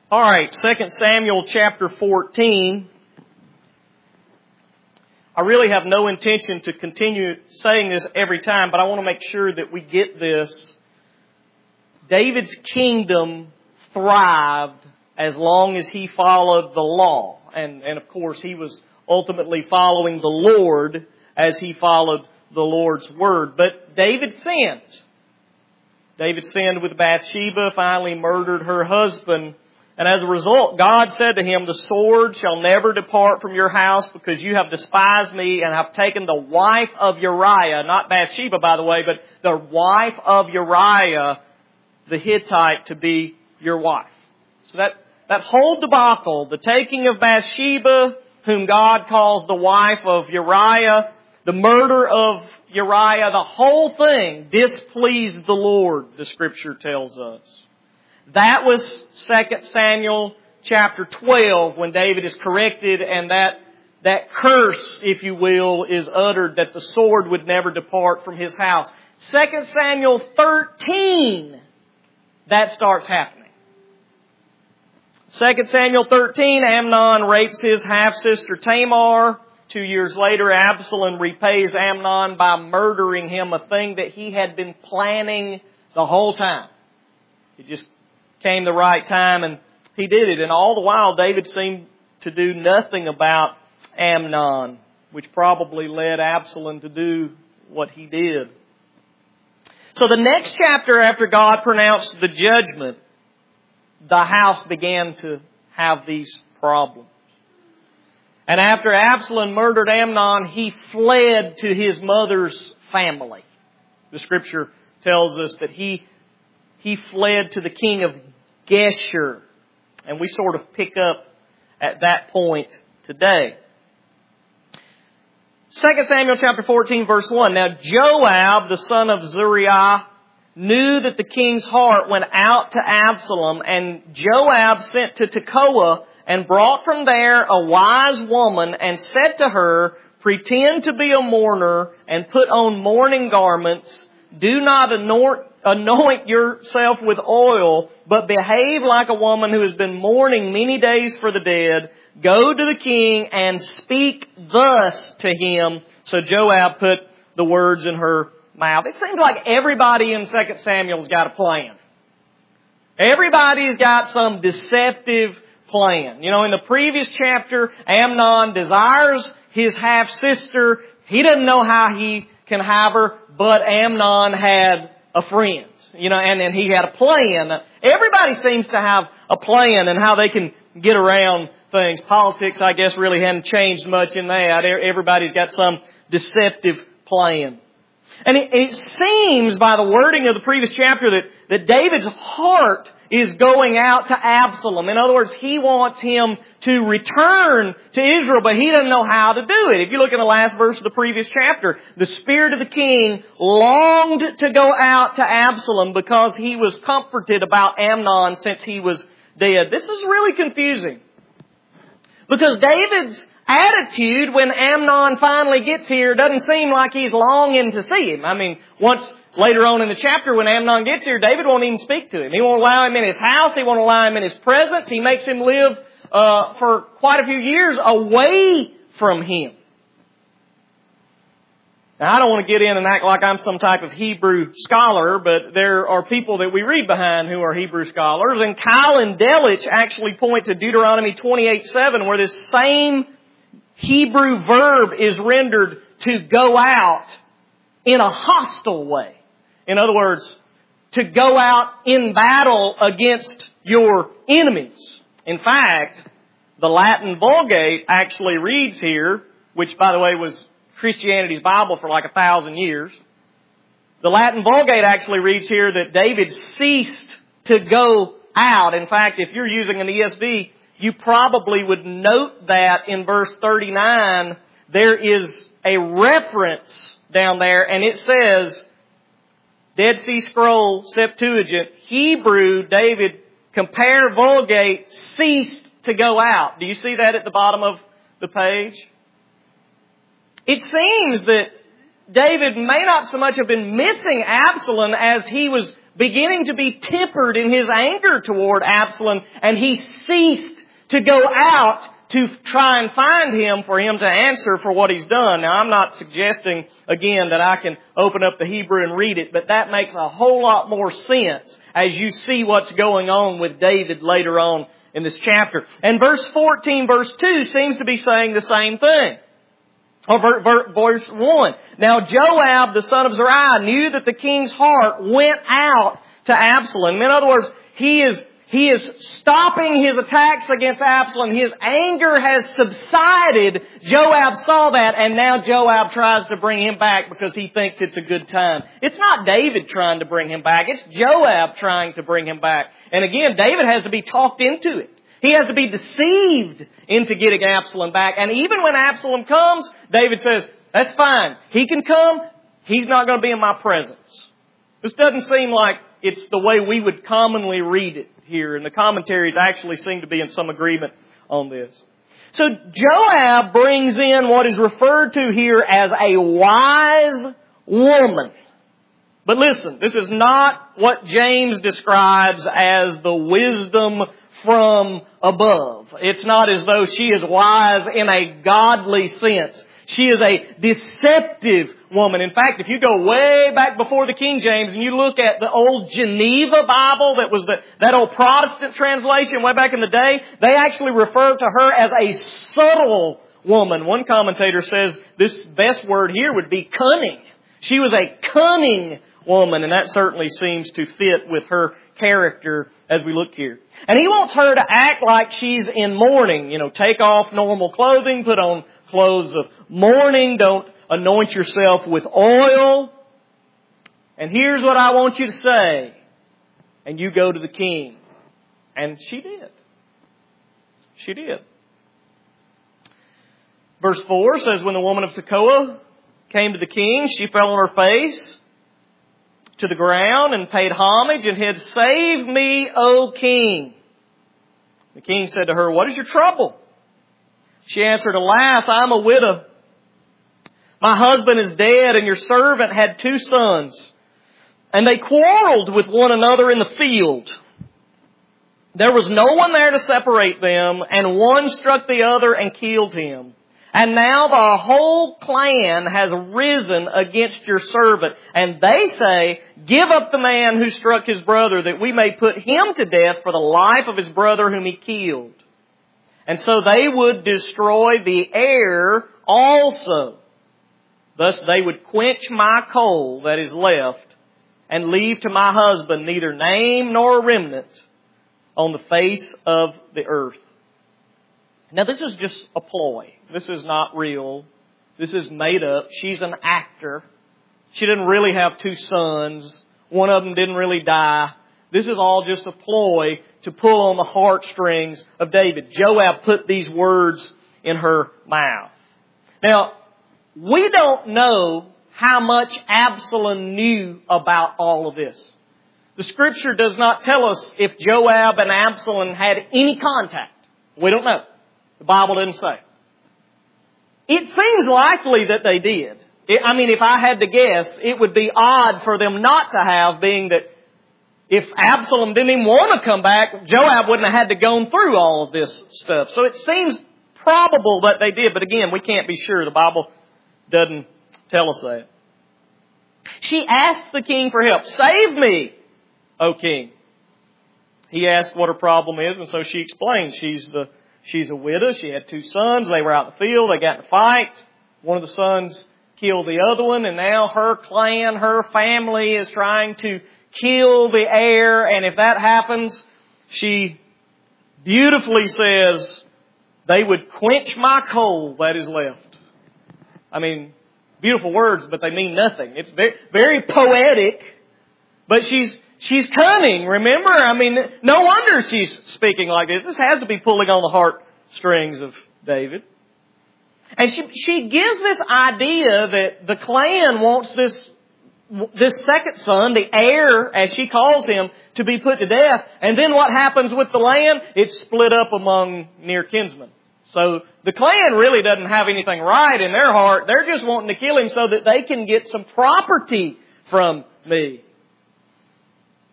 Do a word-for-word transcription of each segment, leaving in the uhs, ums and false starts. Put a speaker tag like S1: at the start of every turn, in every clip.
S1: All right, Second Samuel chapter fourteen. I really have no intention to continue saying this every time, but I want to make sure that we get this. David's kingdom thrived as long as he followed the law. And, and of course, he was ultimately following the Lord as he followed the Lord's word. But David sinned. David sinned with Bathsheba, finally murdered her husband. And as a result, God said to him, "The sword shall never depart from your house because you have despised me and have taken the wife of Uriah," not Bathsheba, by the way, but the wife of Uriah, the Hittite, to be your wife. So that, that whole debacle, the taking of Bathsheba, whom God calls the wife of Uriah, the murder of Uriah, the whole thing displeased the Lord, the Scripture tells us. That was Second Samuel chapter twelve when David is corrected and that, that curse, if you will, is uttered that the sword would never depart from his house. Second Samuel thirteen, that starts happening. Second Samuel thirteen, Amnon rapes his half-sister Tamar. Two years later, Absalom repays Amnon by murdering him, a thing that he had been planning the whole time. It just came the right time and he did it. And all the while, David seemed to do nothing about Amnon, which probably led Absalom to do what he did. So the next chapter after God pronounced the judgment, the house began to have these problems. And after Absalom murdered Amnon, he fled to his mother's family. The Scripture tells us that he he fled to the king of Geshur. And we sort of pick up at that point today. Second Samuel chapter fourteen verse one. Now Joab, the son of Zeruiah, knew that the king's heart went out to Absalom, and Joab sent to Tekoa and brought from there a wise woman and said to her, "Pretend to be a mourner and put on mourning garments. Do not anoint, anoint yourself with oil, but behave like a woman who has been mourning many days for the dead. Go to the king and speak thus to him." So Joab put the words in her mouth. It seems like everybody in Second Samuel's got a plan. Everybody's got some deceptive plan. You know, in the previous chapter, Amnon desires his half-sister. He doesn't know how he can have her, but Amnon had a friend. You know, and, and he had a plan. Everybody seems to have a plan and how they can get around things. Politics, I guess, really hadn't changed much in that. Everybody's got some deceptive plan. And it, it seems by the wording of the previous chapter that, that David's heart is going out to Absalom. In other words, he wants him to return to Israel, but he doesn't know how to do it. If you look in the last verse of the previous chapter, the spirit of the king longed to go out to Absalom because he was comforted about Amnon since he was dead. This is really confusing. Because David's attitude when Amnon finally gets here doesn't seem like he's longing to see him. I mean, once later on in the chapter when Amnon gets here, David won't even speak to him. He won't allow him in his house. He won't allow him in his presence. He makes him live uh, for quite a few years away from him. Now, I don't want to get in and act like I'm some type of Hebrew scholar, but there are people that we read behind who are Hebrew scholars. And Kyle and Delitzsch actually point to Deuteronomy twenty-eight seven, where this same Hebrew verb is rendered to go out in a hostile way. In other words, to go out in battle against your enemies. In fact, the Latin Vulgate actually reads here, which by the way was Christianity's Bible for like a thousand years. The Latin Vulgate actually reads here that David ceased to go out. In fact, if you're using an E S V, you probably would note that in verse thirty-nine, there is a reference down there, and it says, Dead Sea Scroll, Septuagint, Hebrew, David, compare Vulgate, ceased to go out. Do you see that at the bottom of the page? It seems that David may not so much have been missing Absalom as he was beginning to be tempered in his anger toward Absalom, and he ceased to go out to try and find him for him to answer for what he's done. Now, I'm not suggesting, again, that I can open up the Hebrew and read it, but that makes a whole lot more sense as you see what's going on with David later on in this chapter. And verse fourteen, verse two seems to be saying the same thing. Or verse one. Now Joab, the son of Zeruiah, knew that the king's heart went out to Absalom. In other words, he is He is stopping his attacks against Absalom. His anger has subsided. Joab saw that, and now Joab tries to bring him back because he thinks it's a good time. It's not David trying to bring him back. It's Joab trying to bring him back. And again, David has to be talked into it. He has to be deceived into getting Absalom back. And even when Absalom comes, David says, that's fine. He can come. He's not going to be in my presence. This doesn't seem like it's the way we would commonly read it here, and the commentaries actually seem to be in some agreement on this. So Joab brings in what is referred to here as a wise woman. But listen, this is not what James describes as the wisdom from above. It's not as though she is wise in a godly sense. She is a deceptive woman. In fact, if you go way back before the King James and you look at the old Geneva Bible, that was the, that old Protestant translation way back in the day, they actually refer to her as a subtle woman. One commentator says this best word here would be cunning. She was a cunning woman, and that certainly seems to fit with her character as we look here. And he wants her to act like she's in mourning. You know, take off normal clothing, put on clothes of mourning. Don't anoint yourself with oil. And here's what I want you to say. And you go to the king. And she did. She did. Verse four says, when the woman of Tekoa came to the king, she fell on her face to the ground and paid homage and said, save me, O king. The king said to her, what is your trouble? She answered, alas, I am a widow. My husband is dead, and your servant had two sons. And they quarreled with one another in the field. There was no one there to separate them, and one struck the other and killed him. And now the whole clan has risen against your servant. And they say, give up the man who struck his brother, that we may put him to death for the life of his brother whom he killed. And so they would destroy the heir also. Thus they would quench my coal that is left, and leave to my husband neither name nor remnant on the face of the earth. Now this is just a ploy. This is not real. This is made up. She's an actor. She didn't really have two sons. One of them didn't really die. This is all just a ploy to pull on the heartstrings of David. Joab put these words in her mouth. Now, we don't know how much Absalom knew about all of this. The Scripture does not tell us if Joab and Absalom had any contact. We don't know. The Bible didn't say. It seems likely that they did. It, I mean, if I had to guess, it would be odd for them not to have, being that if Absalom didn't even want to come back, Joab wouldn't have had to go through all of this stuff. So it seems probable that they did, but again, we can't be sure. The Bible doesn't tell us that. She asked the king for help. Save me, O king. He asked what her problem is, and so she explained. She's the she's a widow. She had two sons. They were out in the field. They got in a fight. One of the sons killed the other one, and now her clan, her family is trying to kill the heir. And if that happens, she beautifully says, they would quench my coal that is left. I mean, beautiful words, but they mean nothing. It's very, very poetic, but she's she's cunning, remember? I mean, no wonder she's speaking like this. This has to be pulling on the heartstrings of David. And she she gives this idea that the clan wants this this second son, the heir, as she calls him, to be put to death. And then what happens with the land? It's split up among near kinsmen. So the clan really doesn't have anything right in their heart. They're just wanting to kill him so that they can get some property from me.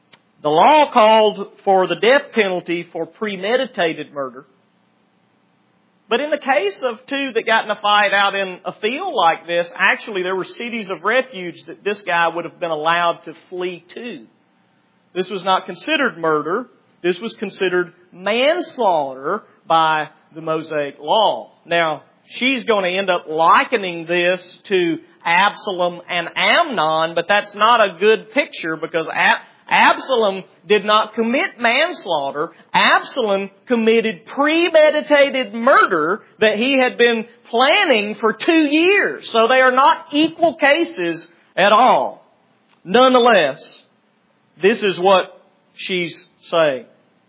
S1: The law called for the death penalty for premeditated murder. But in the case of two that got in a fight out in a field like this, actually there were cities of refuge that this guy would have been allowed to flee to. This was not considered murder. This was considered manslaughter by the Mosaic law. Now, she's going to end up likening this to Absalom and Amnon, but that's not a good picture because Ab- Absalom did not commit manslaughter. Absalom committed premeditated murder that he had been planning for two years. So they are not equal cases at all. Nonetheless, this is what she's saying.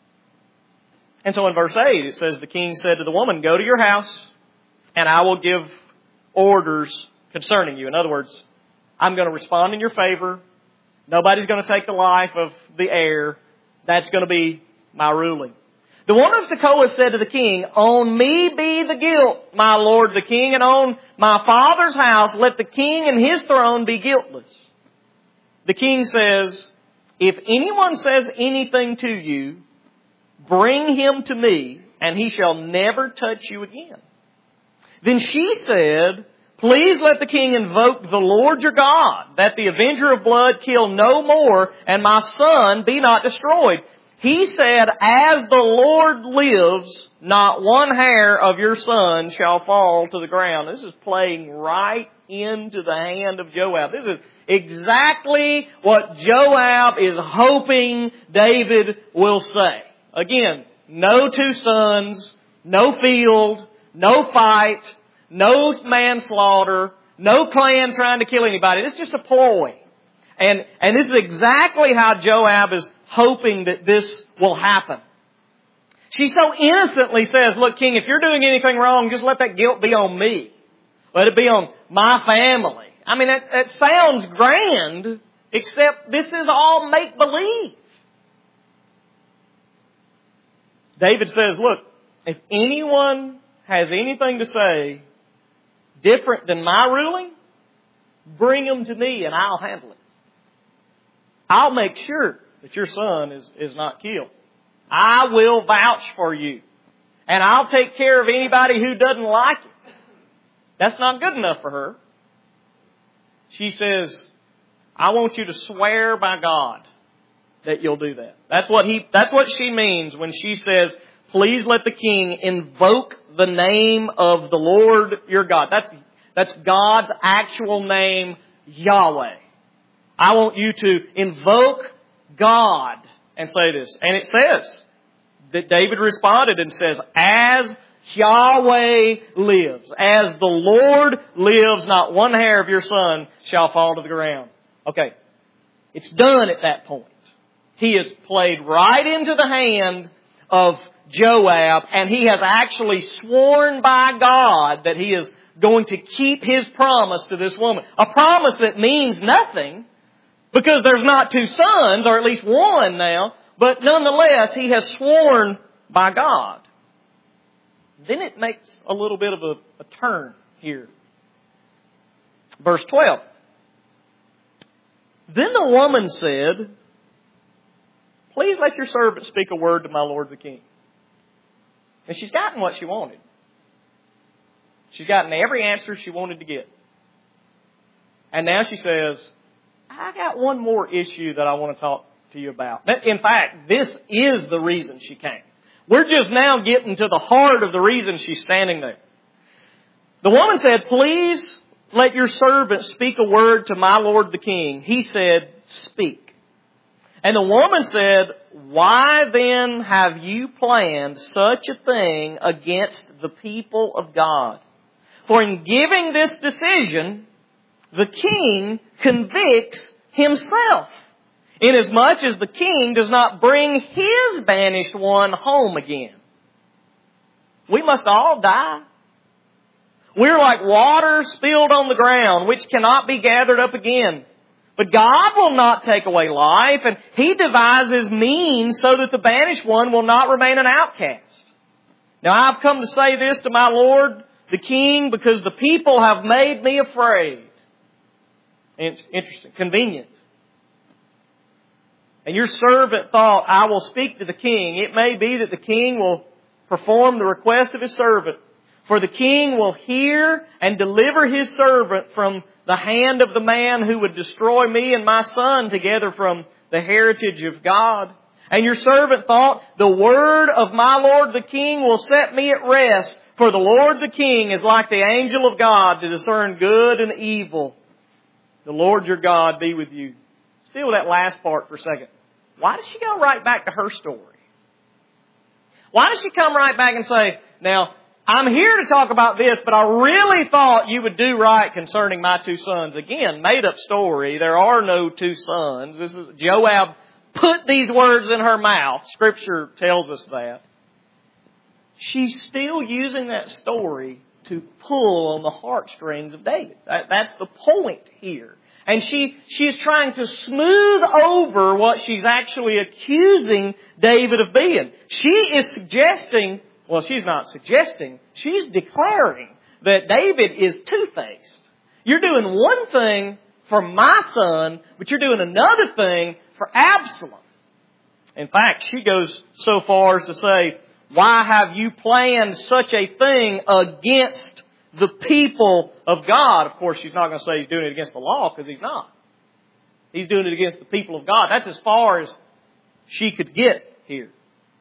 S1: And so in verse eight it says, the king said to the woman, go to your house and I will give orders concerning you. In other words, I'm going to respond in your favor. Nobody's going to take the life of the heir. That's going to be my ruling. The woman of Tekoa said to the king, on me be the guilt, my lord the king, and on my father's house let the king and his throne be guiltless. The king says, if anyone says anything to you, bring him to me, and he shall never touch you again. Then she said, please let the king invoke the Lord your God, that the avenger of blood kill no more, and my son be not destroyed. He said, as the Lord lives, not one hair of your son shall fall to the ground. This is playing right into the hand of Joab. This is exactly what Joab is hoping David will say. Again, no two sons, no field, no fight, no manslaughter, no clan trying to kill anybody. It's just a ploy. And, and this is exactly how Joab is hoping that this will happen. She so innocently says, look, king, if you're doing anything wrong, just let that guilt be on me. Let it be on my family. I mean, that, that sounds grand, except this is all make-believe. David says, look, if anyone has anything to say different than my ruling, bring them to me and I'll handle it. I'll make sure that your son is, is not killed. I will vouch for you. And I'll take care of anybody who doesn't like it. That's not good enough for her. She says, I want you to swear by God that you'll do that. That's what he, that's what she means when she says, please let the king invoke the name of the Lord your God. That's, that's God's actual name, Yahweh. I want you to invoke God and say this. And it says that David responded and says, as Yahweh lives, as the Lord lives, not one hair of your son shall fall to the ground. Okay. It's done at that point. He has played right into the hand of Joab, and he has actually sworn by God that he is going to keep his promise to this woman. A promise that means nothing because there's not two sons, or at least one now, but nonetheless, he has sworn by God. Then it makes a little bit of a, a turn here. Verse twelve. Then the woman said, please let your servant speak a word to my lord the king. And she's gotten what she wanted. She's gotten every answer she wanted to get. And now she says, I got one more issue that I want to talk to you about. In fact, this is the reason she came. We're just now getting to the heart of the reason she's standing there. The woman said, please let your servant speak a word to my lord the king. He said, speak. And the woman said, why then have you planned such a thing against the people of God? For in giving this decision, the king convicts himself, inasmuch as the king does not bring his banished one home again. We must all die. We're like water spilled on the ground, which cannot be gathered up again. But God will not take away life, and He devises means so that the banished one will not remain an outcast. Now I've come to say this to my Lord, the King, because the people have made me afraid. Interesting, convenient. And your servant thought, I will speak to the king. It may be that the king will perform the request of his servant. For the king will hear and deliver his servant from the hand of the man who would destroy me and my son together from the heritage of God. And your servant thought, the word of my Lord the king will set me at rest. For the Lord the king is like the angel of God to discern good and evil. The Lord your God be with you. Still that last part for a second. Why does she go right back to her story? Why does she come right back and say, now, I'm here to talk about this, but I really thought you would do right concerning my two sons. Again, made up story. There are no two sons. This is Joab put these words in her mouth. Scripture tells us that. She's still using that story to pull on the heartstrings of David. That, that's the point here. And she, she is trying to smooth over what she's actually accusing David of being. She is suggesting, well, she's not suggesting, she's declaring that David is two-faced. You're doing one thing for my son, but you're doing another thing for Absalom. In fact, she goes so far as to say, why have you planned such a thing against the people of God? Of course, she's not going to say he's doing it against the law, because he's not. He's doing it against the people of God. That's as far as she could get here.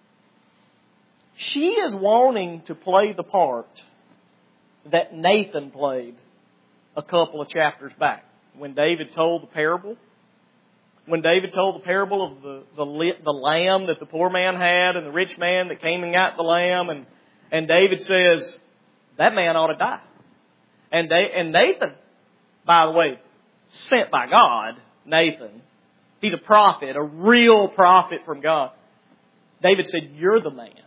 S1: She is wanting to play the part that Nathan played a couple of chapters back. When David told the parable, when David told the parable of the, the, the lamb that the poor man had and the rich man that came and got the lamb, and, and David says, that man ought to die. And, they, and Nathan, by the way, sent by God, Nathan, he's a prophet, a real prophet from God. David said, you're the man.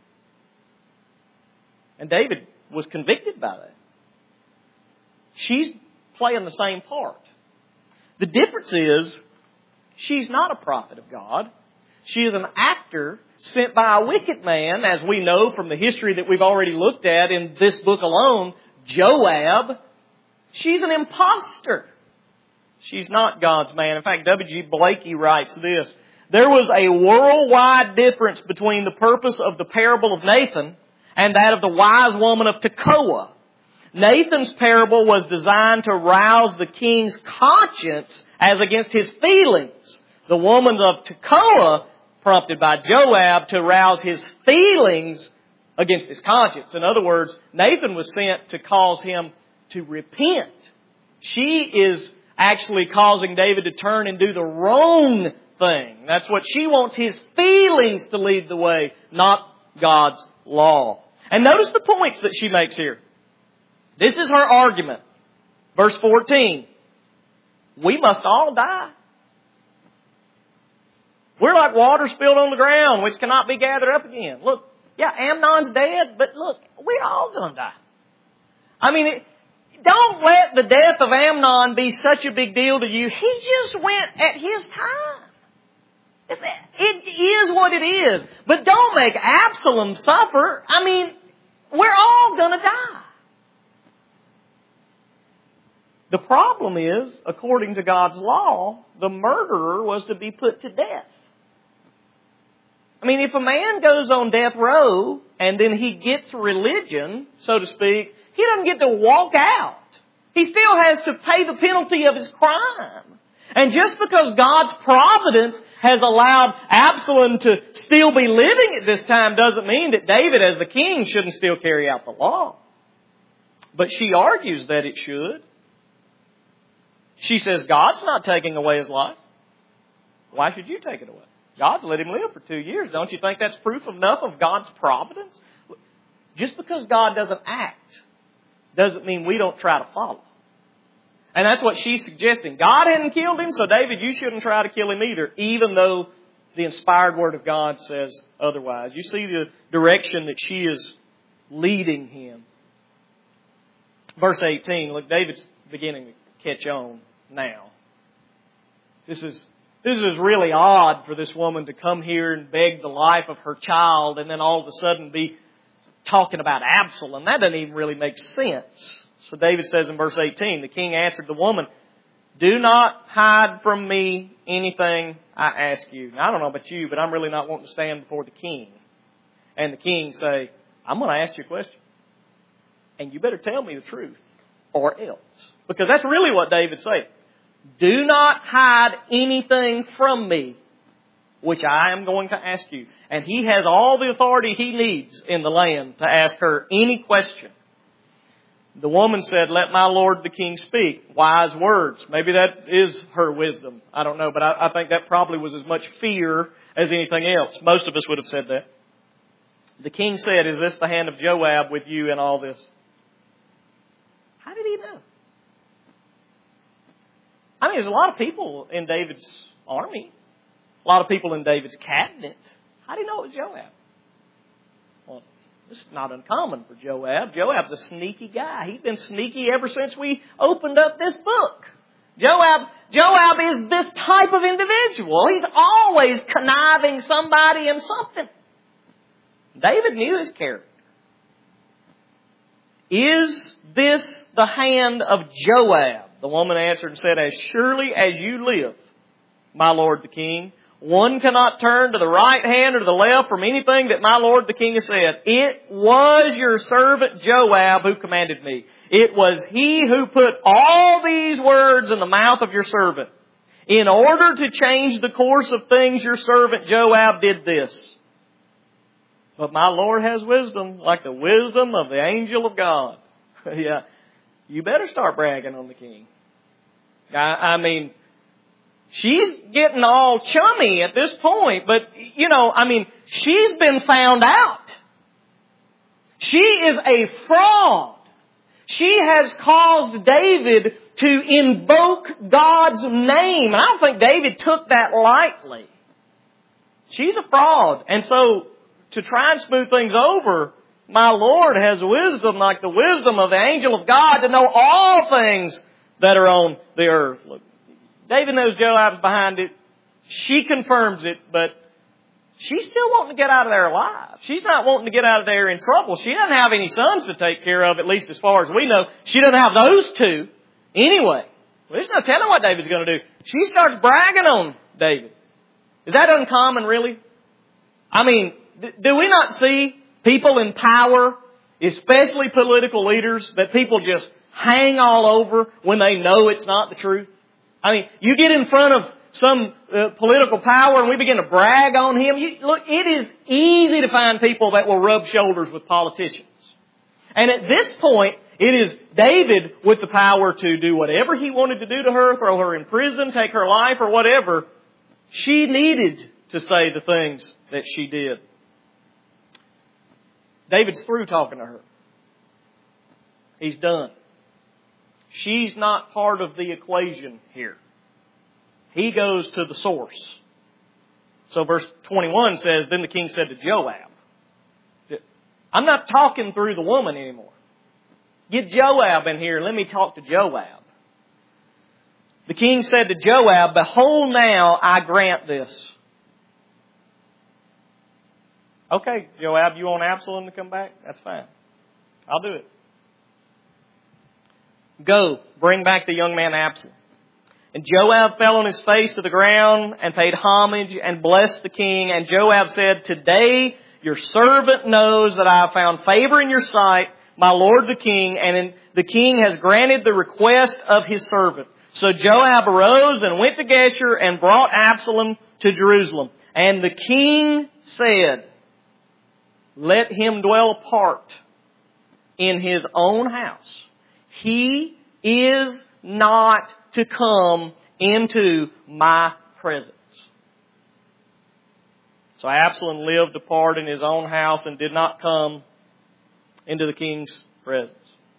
S1: And David was convicted by that. She's playing the same part. The difference is, she's not a prophet of God. She is an actor sent by a wicked man, as we know from the history that we've already looked at in this book alone, Joab. She's an imposter. She's not God's man. In fact, W G Blakey writes this: there was a worldwide difference between the purpose of the parable of Nathan and that of the wise woman of Tekoa. Nathan's parable was designed to rouse the king's conscience as against his feelings. The woman of Tekoa, prompted by Joab, to rouse his feelings against his conscience. In other words, Nathan was sent to cause him to repent. She is actually causing David to turn and do the wrong thing. That's what she wants, his feelings to lead the way, not God's law. And notice the points that she makes here. This is her argument. Verse fourteen. We must all die. We're like water spilled on the ground, which cannot be gathered up again. Look, yeah, Amnon's dead, but look, we're all going to die. I mean, it, don't let the death of Amnon be such a big deal to you. He just went at his time. It's, it is what it is. But don't make Absalom suffer. I mean, we're all going to die. The problem is, according to God's law, the murderer was to be put to death. I mean, if a man goes on death row and then he gets religion, so to speak, he doesn't get to walk out. He still has to pay the penalty of his crime. And just because God's providence has allowed Absalom to still be living at this time doesn't mean that David, as the king, shouldn't still carry out the law. But she argues that it should. She says, God's not taking away his life. Why should you take it away? God's let him live for two years. Don't you think that's proof enough of God's providence? Just because God doesn't act doesn't mean we don't try to follow. And that's what she's suggesting. God hadn't killed him, so David, you shouldn't try to kill him either, even though the inspired Word of God says otherwise. You see the direction that she is leading him. Verse eighteen, look, David's beginning to catch on now. This is this is really odd for this woman to come here and beg the life of her child and then all of a sudden be talking about Absalom. That doesn't even really make sense. So David says in verse eighteen, the king answered the woman, do not hide from me anything I ask you. Now, I don't know about you, but I'm really not wanting to stand before the king. And the king say, I'm going to ask you a question. And you better tell me the truth or else. Because that's really what David's saying. Do not hide anything from me, which I am going to ask you. And he has all the authority he needs in the land to ask her any question. The woman said, let my lord the king speak. Wise words. Maybe that is her wisdom. I don't know, but I, I think that probably was as much fear as anything else. Most of us would have said that. The king said, is this the hand of Joab with you in all this? How did he know? I mean, there's a lot of people in David's army. A lot of people in David's cabinet. How do you know it was Joab? Well, this is not uncommon for Joab. Joab's a sneaky guy. He's been sneaky ever since we opened up this book. Joab, Joab is this type of individual. He's always conniving somebody in something. David knew his character. Is this the hand of Joab? The woman answered and said, as surely as you live, my lord the king, one cannot turn to the right hand or to the left from anything that my lord the king has said. It was your servant Joab who commanded me. It was he who put all these words in the mouth of your servant. In order to change the course of things, your servant Joab did this. But my Lord has wisdom, like the wisdom of the angel of God. Yeah, you better start bragging on the king. I, I mean, she's getting all chummy at this point, but, you know, I mean, she's been found out. She is a fraud. She has caused David to invoke God's name. And I don't think David took that lightly. She's a fraud. And so, to try and smooth things over, my Lord has wisdom like the wisdom of the angel of God to know all things that are on the earth. Look, David knows Joab's behind it. She confirms it, but she's still wanting to get out of there alive. She's not wanting to get out of there in trouble. She doesn't have any sons to take care of, at least as far as we know. She doesn't have those two anyway. Well, there's no telling what David's going to do. She starts bragging on David. Is that uncommon, really? I mean, do we not see people in power, especially political leaders, that people just hang all over when they know it's not the truth? I mean, you get in front of some uh, political power and we begin to brag on him. You, look, it is easy to find people that will rub shoulders with politicians. And at this point, it is David with the power to do whatever he wanted to do to her, throw her in prison, take her life or whatever. She needed to say the things that she did. David's through talking to her. He's done. She's not part of the equation here. He goes to the source. So verse twenty-one says, then the king said to Joab, I'm not talking through the woman anymore. Get Joab in here and let me talk to Joab. The king said to Joab, behold now I grant this. Okay, Joab, you want Absalom to come back? That's fine. I'll do it. Go, bring back the young man Absalom. And Joab fell on his face to the ground and paid homage and blessed the king. And Joab said, today your servant knows that I have found favor in your sight, my lord the king, and in, the king has granted the request of his servant. So Joab arose and went to Geshur and brought Absalom to Jerusalem. And the king said, let him dwell apart in his own house. He is not to come into my presence. So Absalom lived apart in his own house and did not come into the king's presence.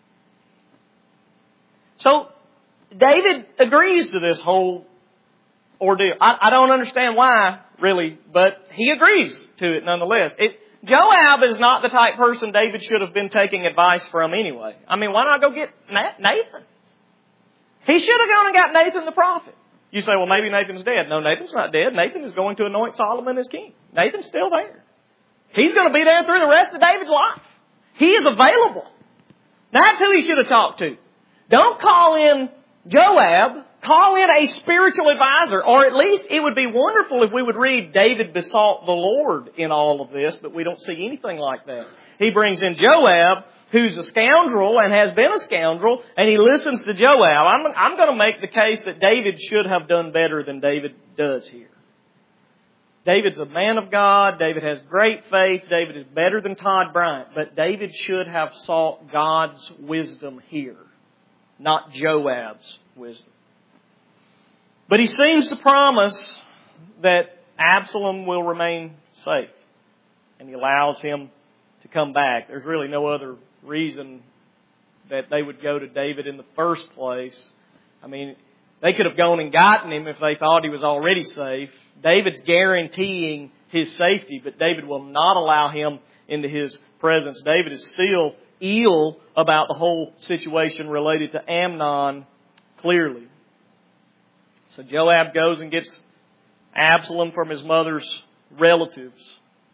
S1: So David agrees to this whole ordeal. I, I don't understand why, really, but he agrees to it nonetheless. It, Joab is not the type person David should have been taking advice from anyway. I mean, why not go get Nathan? He should have gone and got Nathan the prophet. You say, well, maybe Nathan's dead. No, Nathan's not dead. Nathan is going to anoint Solomon as king. Nathan's still there. He's going to be there through the rest of David's life. He is available. That's who he should have talked to. Don't call in Joab Call in a spiritual advisor, or at least it would be wonderful if we would read David besought the Lord in all of this, but we don't see anything like that. He brings in Joab, who's a scoundrel and has been a scoundrel, and he listens to Joab. I'm, I'm going to make the case that David should have done better than David does here. David's a man of God. David has great faith. David is better than Todd Bryant. But David should have sought God's wisdom here, not Joab's wisdom. But he seems to promise that Absalom will remain safe. And he allows him to come back. There's really no other reason that they would go to David in the first place. I mean, they could have gone and gotten him if they thought he was already safe. David's guaranteeing his safety, but David will not allow him into his presence. David is still ill about the whole situation related to Amnon, clearly. So Joab goes and gets Absalom from his mother's relatives.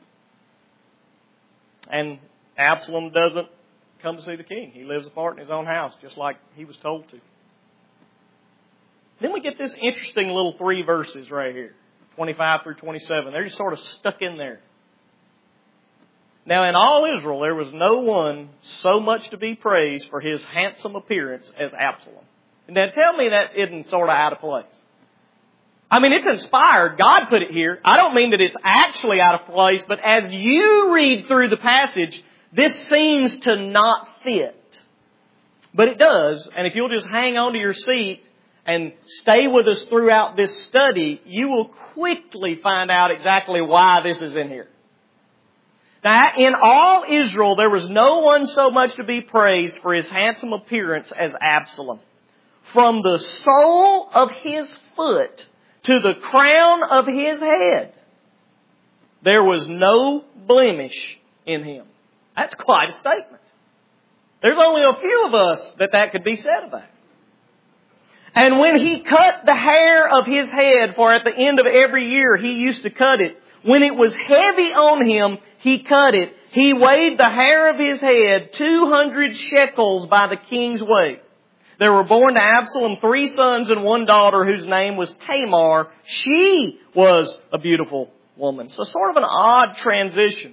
S1: And Absalom doesn't come to see the king. He lives apart in his own house, just like he was told to. Then we get this interesting little three verses right here, twenty-five through twenty-seven. They're just sort of stuck in there. Now, in all Israel, there was no one so much to be praised for his handsome appearance as Absalom. Now, tell me that isn't sort of out of place. I mean, it's inspired. God put it here. I don't mean that it's actually out of place, but as you read through the passage, this seems to not fit. But it does. And if you'll just hang on to your seat and stay with us throughout this study, you will quickly find out exactly why this is in here. Now, in all Israel, there was no one so much to be praised for his handsome appearance as Absalom. From the sole of his foot to the crown of his head, there was no blemish in him. That's quite a statement. There's only a few of us that that could be said about. And when he cut the hair of his head, for at the end of every year he used to cut it, when it was heavy on him, he cut it. He weighed the hair of his head two hundred shekels by the king's weight. There were born to Absalom three sons and one daughter whose name was Tamar. She was a beautiful woman. So sort of an odd transition.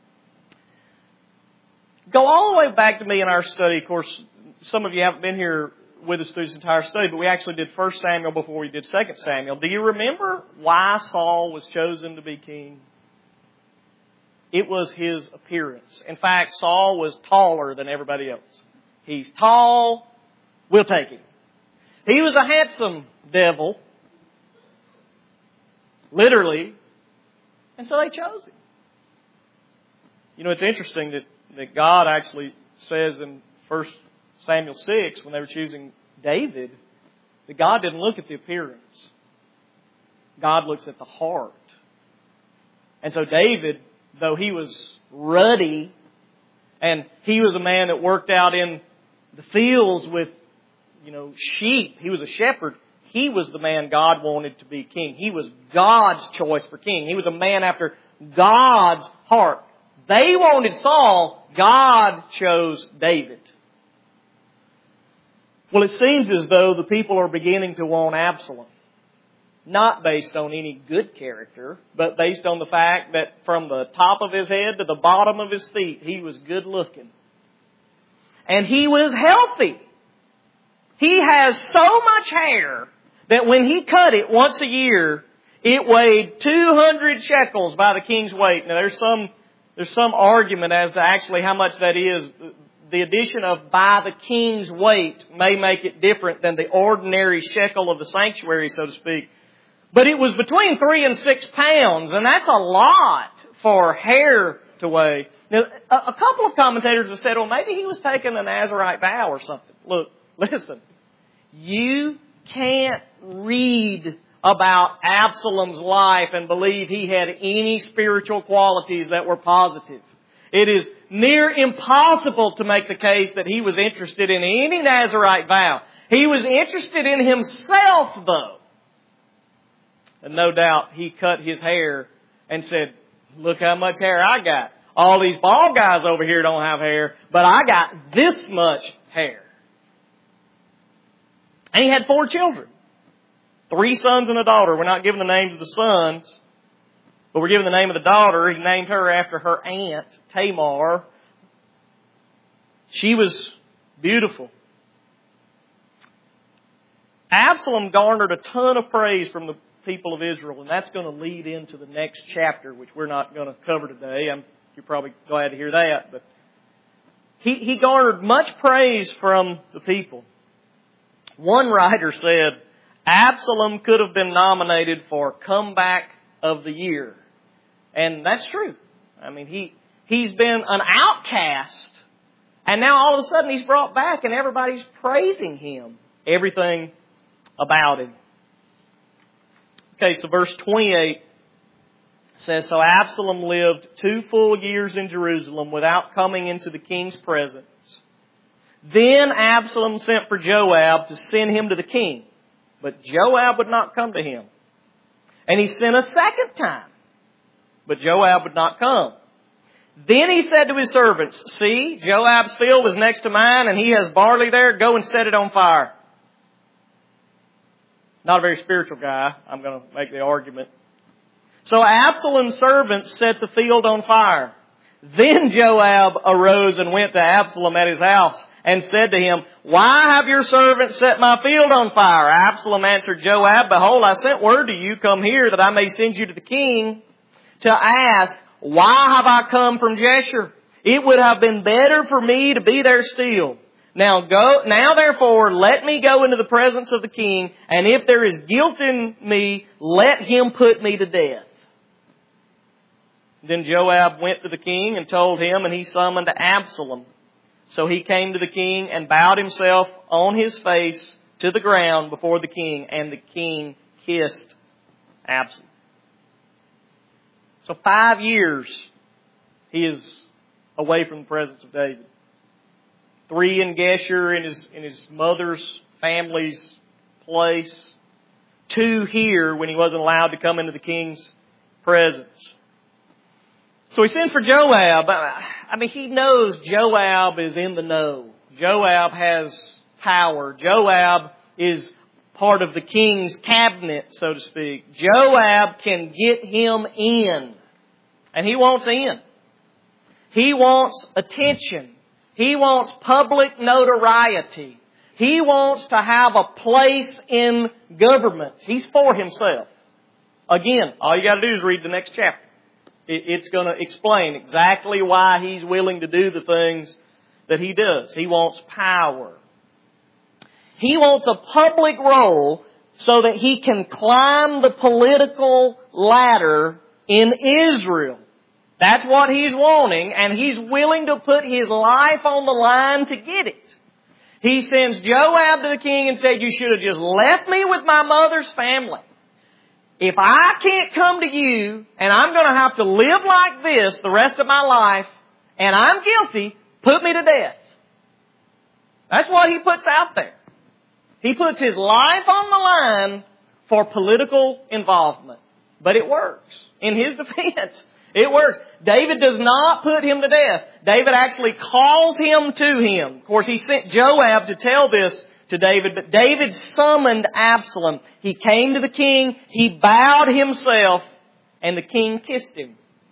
S1: Go all the way back to me in our study. Of course, some of you haven't been here with us through this entire study, but we actually did First Samuel before we did Second Samuel. Do you remember why Saul was chosen to be king? It was his appearance. In fact, Saul was taller than everybody else. He's tall. We'll take him. He was a handsome devil, literally, and so they chose him. You know, it's interesting that, that God actually says in First Samuel six, when they were choosing David, that God didn't look at the appearance. God looks at the heart. And so David, though he was ruddy, and he was a man that worked out in the fields with, you know, sheep. He was a shepherd. He was the man God wanted to be king. He was God's choice for king. He was a man after God's heart. They wanted Saul. God chose David. Well, it seems as though the people are beginning to want Absalom. Not based on any good character, but based on the fact that from the top of his head to the bottom of his feet, he was good looking. And he was healthy. He has so much hair that when he cut it once a year, it weighed two hundred shekels by the king's weight. Now there's some, there's some argument as to actually how much that is. The addition of by the king's weight may make it different than the ordinary shekel of the sanctuary, so to speak. But it was between three and six pounds, and that's a lot for hair to weigh. Now, a, a couple of commentators have said, well, maybe he was taking a Nazirite vow or something. Look, listen. You can't read about Absalom's life and believe he had any spiritual qualities that were positive. It is near impossible to make the case that he was interested in any Nazirite vow. He was interested in himself, though. And no doubt he cut his hair and said, look how much hair I got. All these bald guys over here don't have hair, but I got this much hair. And he had four children. Three sons and a daughter. We're not given the names of the sons, but we're given the name of the daughter. He named her after her aunt, Tamar. She was beautiful. Absalom garnered a ton of praise from the people of Israel, and that's going to lead into the next chapter, which we're not going to cover today. I'm, you're probably glad to hear that. But he, he garnered much praise from the people. One writer said, Absalom could have been nominated for comeback of the year. And that's true. I mean, he, he's been an outcast, and now all of a sudden he's brought back and everybody's praising him. Everything about him. Okay, so verse twenty-eight says, So Absalom lived two full years in Jerusalem without coming into the king's presence. Then Absalom sent for Joab to send him to the king. But Joab would not come to him. And he sent a second time. But Joab would not come. Then he said to his servants, See, Joab's field is next to mine, and he has barley there. Go and set it on fire. Not a very spiritual guy. I'm going to make the argument. So Absalom's servants set the field on fire. Then Joab arose and went to Absalom at his house and said to him, Why have your servants set my field on fire? Absalom answered Joab, Behold, I sent word to you, come here that I may send you to the king to ask, Why have I come from Jeshurun? It would have been better for me to be there still. Now go, now therefore, let me go into the presence of the king, and if there is guilt in me, let him put me to death. Then Joab went to the king and told him, and he summoned Absalom. So he came to the king and bowed himself on his face to the ground before the king, and the king kissed Absalom. So five years he is away from the presence of David. Three in Geshur in his, in his mother's family's place. Two here when he wasn't allowed to come into the king's presence. So he sends for Joab. I mean, he knows Joab is in the know. Joab has power. Joab is part of the king's cabinet, so to speak. Joab can get him in. And he wants in. He wants attention. He wants public notoriety. He wants to have a place in government. He's for himself. Again, all you got to do is read the next chapter. It's going to explain exactly why he's willing to do the things that he does. He wants power. He wants a public role so that he can climb the political ladder in Israel. That's what he's wanting, and he's willing to put his life on the line to get it. He sends Joab to the king and said, You should have just left me with my mother's family. If I can't come to you, and I'm going to have to live like this the rest of my life, and I'm guilty, put me to death. That's what he puts out there. He puts his life on the line for political involvement. But it works. In his defense, it works. David does not put him to death. David actually calls him to him. Of course, he sent Joab to tell this to David, but David summoned Absalom. He came to the king, he bowed himself, and the king kissed him.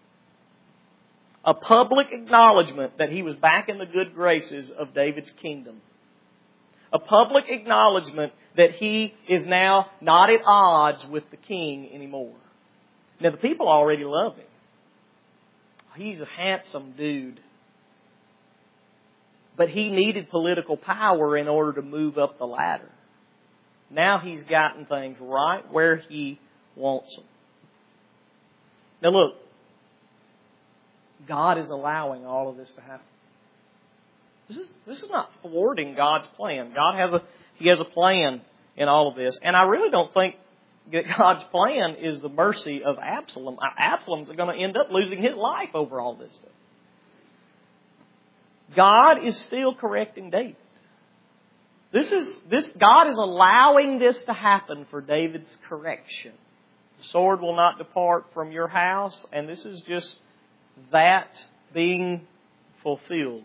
S1: A public acknowledgement that he was back in the good graces of David's kingdom. A public acknowledgement that he is now not at odds with the king anymore. Now, the people already love him. He's a handsome dude. But he needed political power in order to move up the ladder. Now he's gotten things right where he wants them. Now look, God is allowing all of this to happen. This is, this is not thwarting God's plan. God has a, He has a plan in all of this. And I really don't think that God's plan is the mercy of Absalom. Absalom's going to end up losing his life over all this stuff. God is still correcting David. This is, this, God is allowing this to happen for David's correction. The sword will not depart from your house, and this is just that being fulfilled.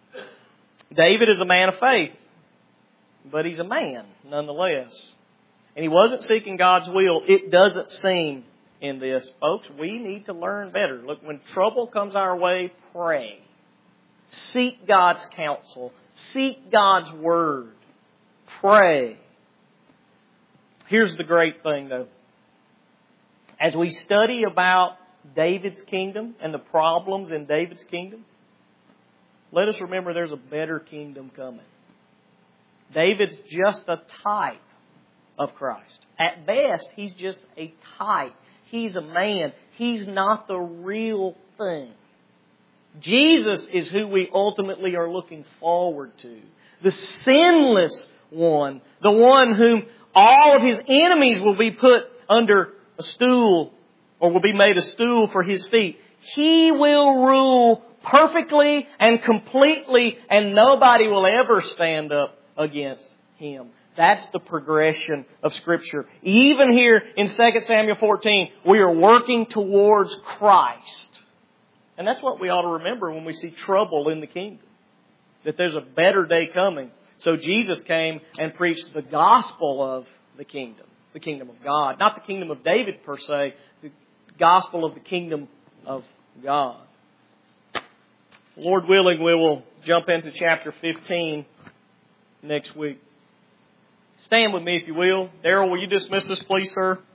S1: David is a man of faith, but he's a man nonetheless. And he wasn't seeking God's will. It doesn't seem in this. Folks, we need to learn better. Look, when trouble comes our way, pray. Seek God's counsel. Seek God's Word. Pray. Here's the great thing, though. As we study about David's kingdom and the problems in David's kingdom, let us remember there's a better kingdom coming. David's just a type of Christ. At best, he's just a type. He's a man. He's not the real thing. Jesus is who we ultimately are looking forward to. The sinless one. The one whom all of His enemies will be put under a stool, or will be made a stool for His feet. He will rule perfectly and completely, and nobody will ever stand up against Him. That's the progression of Scripture. Even here in Second Samuel fourteen, we are working towards Christ. And that's what we ought to remember when we see trouble in the kingdom. That there's a better day coming. So Jesus came and preached the gospel of the kingdom. The kingdom of God. Not the kingdom of David per se. The gospel of the kingdom of God. Lord willing, we will jump into chapter fifteen next week. Stand with me if you will. Darrell, will you dismiss us please, sir?